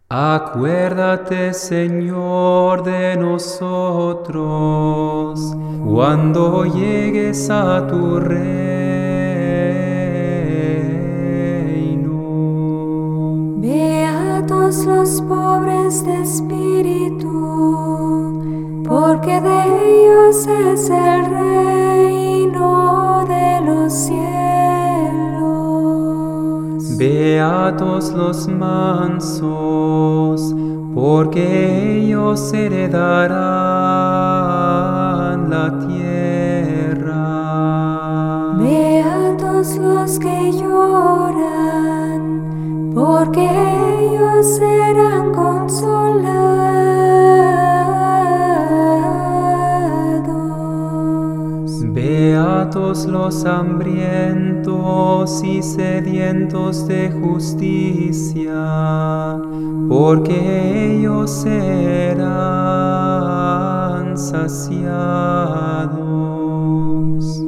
Acuérdate, Señor, de nosotros, cuando llegues a tu reino. Beatos los pobres de espíritu, porque de ellos es el reino de los cielos. Beatos los mansos, porque ellos heredarán la tierra. Beatos los que lloran, porque ellos serán consolados. Beatos los hambrientos y sedientos de justicia, porque ellos serán saciados.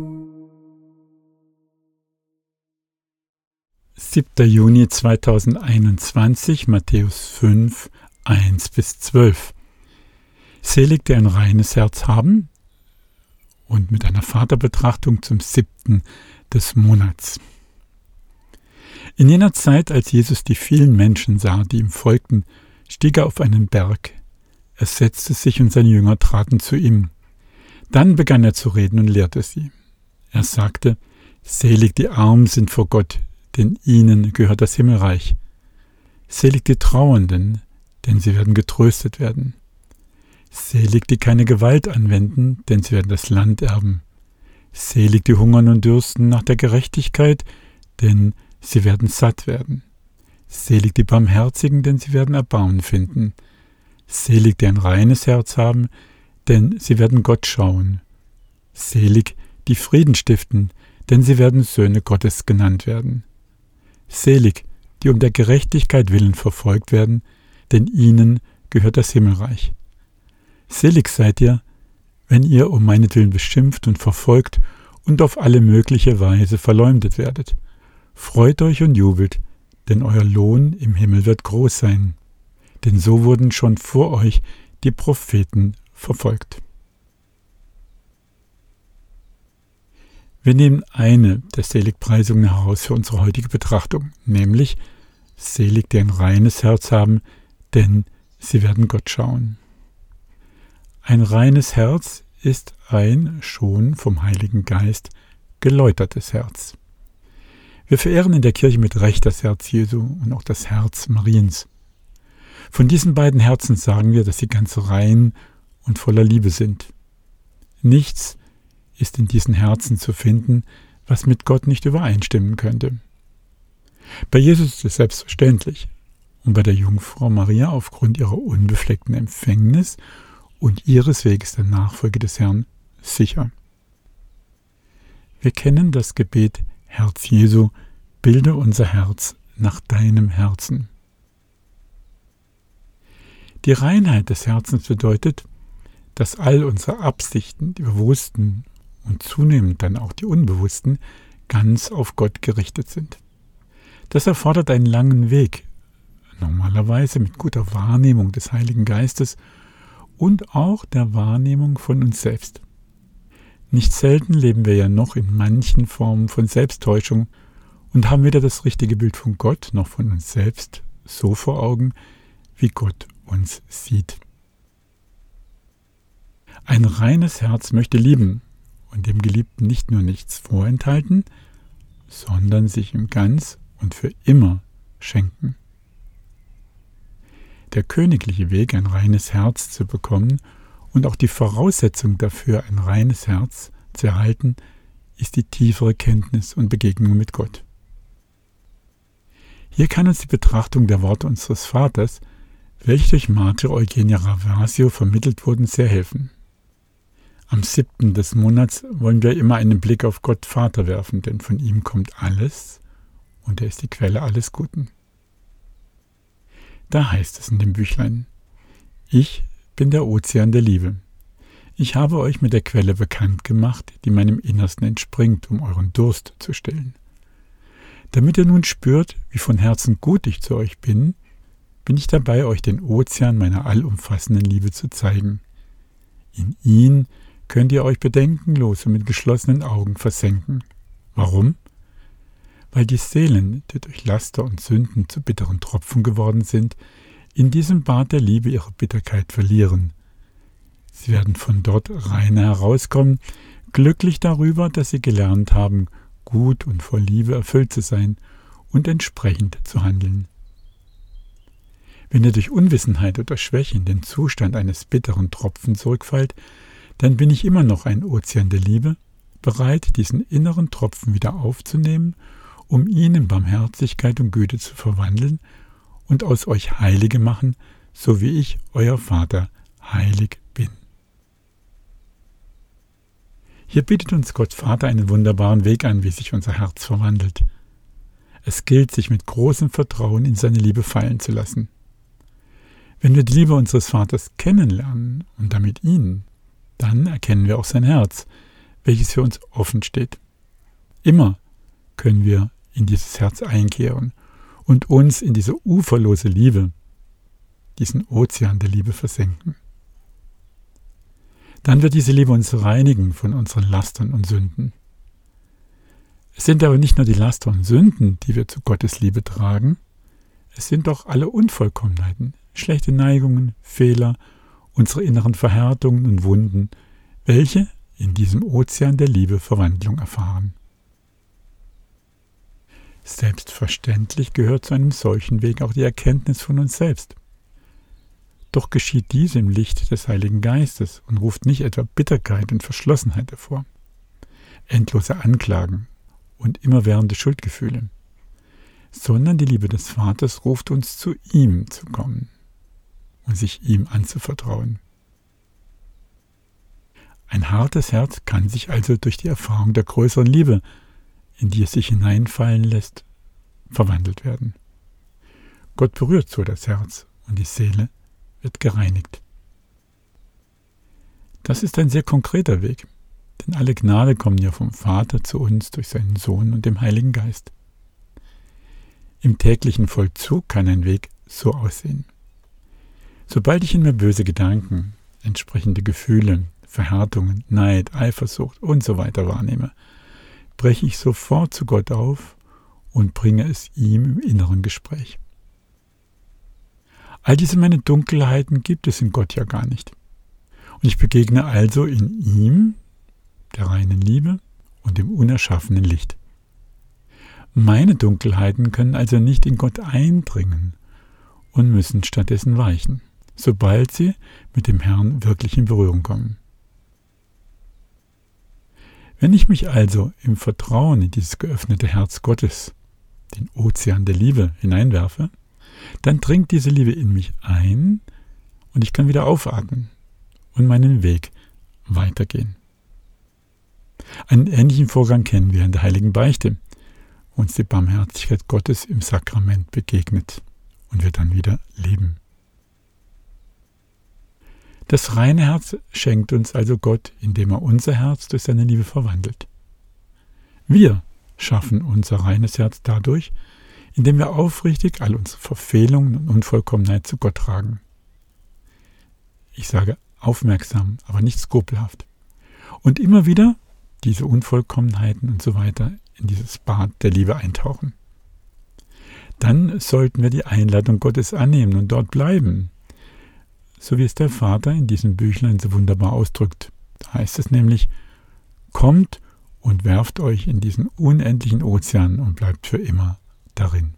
7. Juni 2021, Matthäus 5, 1-12. Selig, die ein reines Herz haben, und mit einer Vaterbetrachtung zum 7. des Monats. In jener Zeit, als Jesus die vielen Menschen sah, die ihm folgten, stieg er auf einen Berg. Er setzte sich und seine Jünger traten zu ihm. Dann begann er zu reden und lehrte sie. Er sagte: Selig die Armen sind vor Gott, denn ihnen gehört das Himmelreich. Selig die Trauernden, denn sie werden getröstet werden. Selig die keine Gewalt anwenden, denn sie werden das Land erben. Selig die hungern und dürsten nach der Gerechtigkeit, denn sie werden satt werden. Selig die Barmherzigen, denn sie werden Erbarmen finden. Selig die ein reines Herz haben, denn sie werden Gott schauen. Selig die Frieden stiften, denn sie werden Söhne Gottes genannt werden. Selig die um der Gerechtigkeit willen verfolgt werden, denn ihnen gehört das Himmelreich. Selig seid ihr, wenn ihr um meinetwillen beschimpft und verfolgt und auf alle mögliche Weise verleumdet werdet. Freut euch und jubelt, denn euer Lohn im Himmel wird groß sein. Denn so wurden schon vor euch die Propheten verfolgt. Wir nehmen eine der Seligpreisungen heraus für unsere heutige Betrachtung, nämlich: Selig, die ein reines Herz haben, denn sie werden Gott schauen. Ein reines Herz ist ein schon vom Heiligen Geist geläutertes Herz. Wir verehren in der Kirche mit Recht das Herz Jesu und auch das Herz Mariens. Von diesen beiden Herzen sagen wir, dass sie ganz rein und voller Liebe sind. Nichts ist in diesen Herzen zu finden, was mit Gott nicht übereinstimmen könnte. Bei Jesus ist es selbstverständlich und bei der Jungfrau Maria aufgrund ihrer unbefleckten Empfängnis und ihres Weges der Nachfolge des Herrn sicher. Wir kennen das Gebet: Herz Jesu, bilde unser Herz nach deinem Herzen. Die Reinheit des Herzens bedeutet, dass all unsere Absichten, die bewussten und zunehmend dann auch die unbewussten, ganz auf Gott gerichtet sind. Das erfordert einen langen Weg, normalerweise mit guter Wahrnehmung des Heiligen Geistes und auch der Wahrnehmung von uns selbst. Nicht selten leben wir ja noch in manchen Formen von Selbsttäuschung und haben weder das richtige Bild von Gott noch von uns selbst so vor Augen, wie Gott uns sieht. Ein reines Herz möchte lieben und dem Geliebten nicht nur nichts vorenthalten, sondern sich ihm ganz und für immer schenken. Der königliche Weg, ein reines Herz zu bekommen und auch die Voraussetzung dafür, ein reines Herz zu erhalten, ist die tiefere Kenntnis und Begegnung mit Gott. Hier kann uns die Betrachtung der Worte unseres Vaters, welche durch Mater Eugenia Ravasio vermittelt wurden, sehr helfen. Am 7. des Monats wollen wir immer einen Blick auf Gott Vater werfen, denn von ihm kommt alles und er ist die Quelle alles Guten. Da heißt es in dem Büchlein: Ich bin der Ozean der Liebe. Ich habe euch mit der Quelle bekannt gemacht, die meinem Innersten entspringt, um euren Durst zu stillen. Damit ihr nun spürt, wie von Herzen gut ich zu euch bin, bin ich dabei, euch den Ozean meiner allumfassenden Liebe zu zeigen. In ihn könnt ihr euch bedenkenlos und mit geschlossenen Augen versenken. Warum? Weil die Seelen, die durch Laster und Sünden zu bitteren Tropfen geworden sind, in diesem Bad der Liebe ihre Bitterkeit verlieren. Sie werden von dort reiner herauskommen, glücklich darüber, dass sie gelernt haben, gut und voll Liebe erfüllt zu sein und entsprechend zu handeln. Wenn ihr durch Unwissenheit oder Schwäche in den Zustand eines bitteren Tropfen zurückfallt, dann bin ich immer noch ein Ozean der Liebe, bereit, diesen inneren Tropfen wieder aufzunehmen, um ihn in Barmherzigkeit und Güte zu verwandeln und aus euch Heilige machen, so wie ich, euer Vater, heilig bin. Hier bietet uns Gott Vater einen wunderbaren Weg an, wie sich unser Herz verwandelt. Es gilt, sich mit großem Vertrauen in seine Liebe fallen zu lassen. Wenn wir die Liebe unseres Vaters kennenlernen und damit ihn, dann erkennen wir auch sein Herz, welches für uns offen steht. Immer können wir in dieses Herz einkehren und uns in diese uferlose Liebe, diesen Ozean der Liebe versenken. Dann wird diese Liebe uns reinigen von unseren Lastern und Sünden. Es sind aber nicht nur die Laster und Sünden, die wir zu Gottes Liebe tragen, es sind auch alle Unvollkommenheiten, schlechte Neigungen, Fehler, unsere inneren Verhärtungen und Wunden, welche in diesem Ozean der Liebe Verwandlung erfahren. Selbstverständlich gehört zu einem solchen Weg auch die Erkenntnis von uns selbst. Doch geschieht dies im Licht des Heiligen Geistes und ruft nicht etwa Bitterkeit und Verschlossenheit hervor, endlose Anklagen und immerwährende Schuldgefühle, sondern die Liebe des Vaters ruft uns, zu ihm zu kommen und sich ihm anzuvertrauen. Ein hartes Herz kann sich also durch die Erfahrung der größeren Liebe, in die es sich hineinfallen lässt, verwandelt werden. Gott berührt so das Herz und die Seele wird gereinigt. Das ist ein sehr konkreter Weg, denn alle Gnade kommen ja vom Vater zu uns durch seinen Sohn und dem Heiligen Geist. Im täglichen Vollzug kann ein Weg so aussehen. Sobald ich in mir böse Gedanken, entsprechende Gefühle, Verhärtungen, Neid, Eifersucht und so weiter wahrnehme, breche ich sofort zu Gott auf und bringe es ihm im inneren Gespräch. All diese meine Dunkelheiten gibt es in Gott ja gar nicht. Und ich begegne also in ihm, der reinen Liebe und dem unerschaffenen Licht. Meine Dunkelheiten können also nicht in Gott eindringen und müssen stattdessen weichen, sobald sie mit dem Herrn wirklich in Berührung kommen. Wenn ich mich also im Vertrauen in dieses geöffnete Herz Gottes, den Ozean der Liebe, hineinwerfe, dann dringt diese Liebe in mich ein und ich kann wieder aufatmen und meinen Weg weitergehen. Einen ähnlichen Vorgang kennen wir in der Heiligen Beichte, wo uns die Barmherzigkeit Gottes im Sakrament begegnet und wir dann wieder leben. Das reine Herz schenkt uns also Gott, indem er unser Herz durch seine Liebe verwandelt. Wir schaffen unser reines Herz dadurch, indem wir aufrichtig all unsere Verfehlungen und Unvollkommenheit zu Gott tragen. Ich sage aufmerksam, aber nicht skrupelhaft. Und immer wieder diese Unvollkommenheiten und so weiter in dieses Bad der Liebe eintauchen. Dann sollten wir die Einladung Gottes annehmen und dort bleiben, so wie es der Vater in diesem Büchlein so wunderbar ausdrückt. Da heißt es nämlich: Kommt und werft euch in diesen unendlichen Ozean und bleibt für immer darin.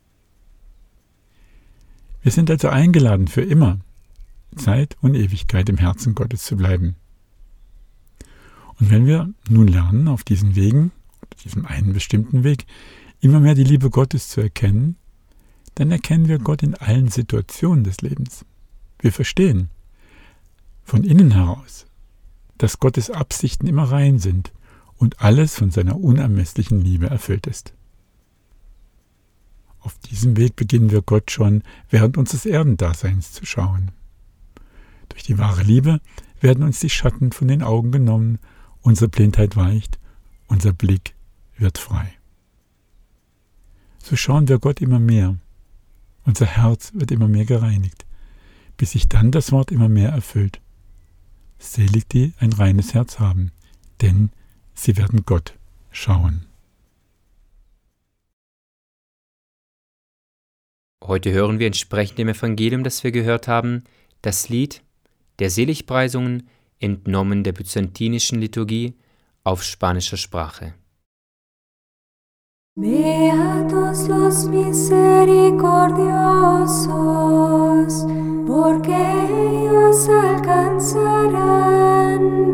Wir sind also eingeladen, für immer, Zeit und Ewigkeit im Herzen Gottes zu bleiben. Und wenn wir nun lernen, auf diesen Wegen, auf diesem einen bestimmten Weg, immer mehr die Liebe Gottes zu erkennen, dann erkennen wir Gott in allen Situationen des Lebens. Wir verstehen von innen heraus, dass Gottes Absichten immer rein sind und alles von seiner unermesslichen Liebe erfüllt ist. Auf diesem Weg beginnen wir Gott schon während unseres Erdendaseins zu schauen. Durch die wahre Liebe werden uns die Schatten von den Augen genommen, unsere Blindheit weicht, unser Blick wird frei. So schauen wir Gott immer mehr Unser Herz wird immer mehr gereinigt, bis sich dann das Wort immer mehr erfüllt. Selig die ein reines Herz haben, denn sie werden Gott schauen. Heute hören wir entsprechend dem Evangelium, das wir gehört haben, das Lied der Seligpreisungen, entnommen der byzantinischen Liturgie auf spanischer Sprache. Beatos los misericordiosos, porque ellos alcanzarán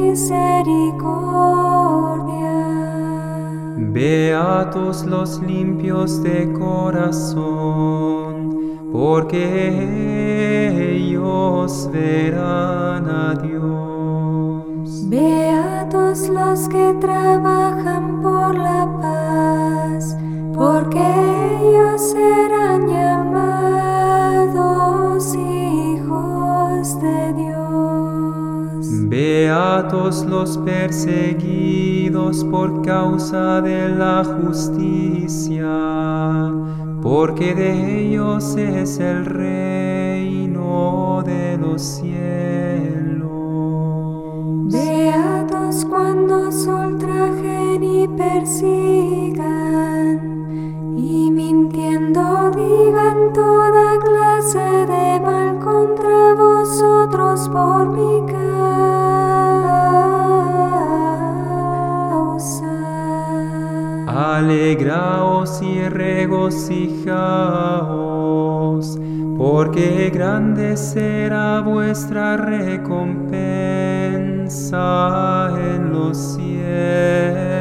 misericordia. Beatos los limpios de corazón, porque ellos verán a Dios. Beatos los que trabajan por la paz, porque ellos serán llamados hijos de Dios. Beatos los perseguidos por causa de la justicia, porque de ellos es el reino de los cielos. Beatos cuando os ultrajen y persigan, y mintiendo digan toda clase de mal contra vosotros por mi causa. Alegraos y regocijaos, porque grande será vuestra recompensa en los cielos.